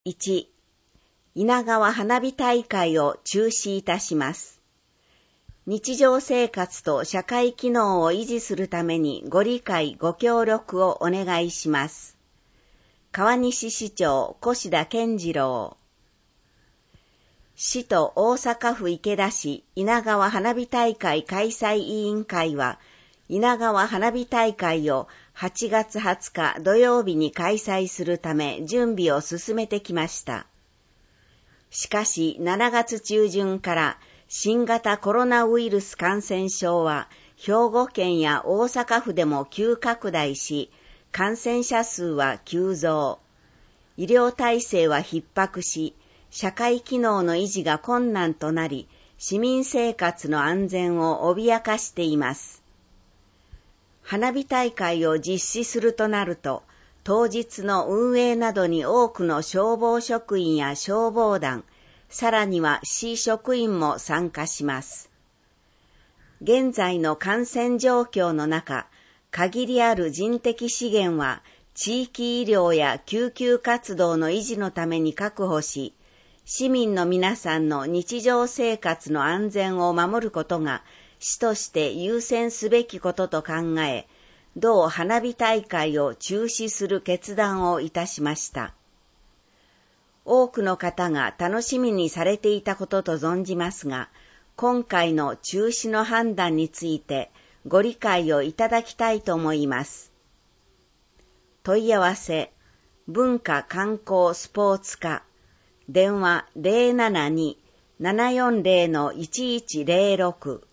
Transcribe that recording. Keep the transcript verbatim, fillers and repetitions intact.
いち、稲川花火大会を中止いたします。日常生活と社会機能を維持するためにご理解ご協力をお願いします。川西市長越田健次郎。市と大阪府池田市稲川花火大会開催委員会は、稲川花火大会をはちがつはつか土曜日に開催するため準備を進めてきました。しかししちがつちゅうじゅんから新型コロナウイルス感染症は兵庫県や大阪府でも急拡大し、感染者数は急増。医療体制は逼迫し、社会機能の維持が困難となり、市民生活の安全を脅かしています。花火大会を実施するとなると、当日の運営などに多くの消防職員や消防団、さらには市職員も参加します。現在の感染状況の中、限りある人的資源は地域医療や救急活動の維持のために確保し、市民の皆さんの日常生活の安全を守ることが市として優先すべきことと考え、同花火大会を中止する決断をいたしました。多くの方が楽しみにされていたことと存じますが、今回の中止の判断についてご理解をいただきたいと思います。問い合わせ、文化観光スポーツ課、電話 ゼロななに ななよんゼロのいちいちゼロろく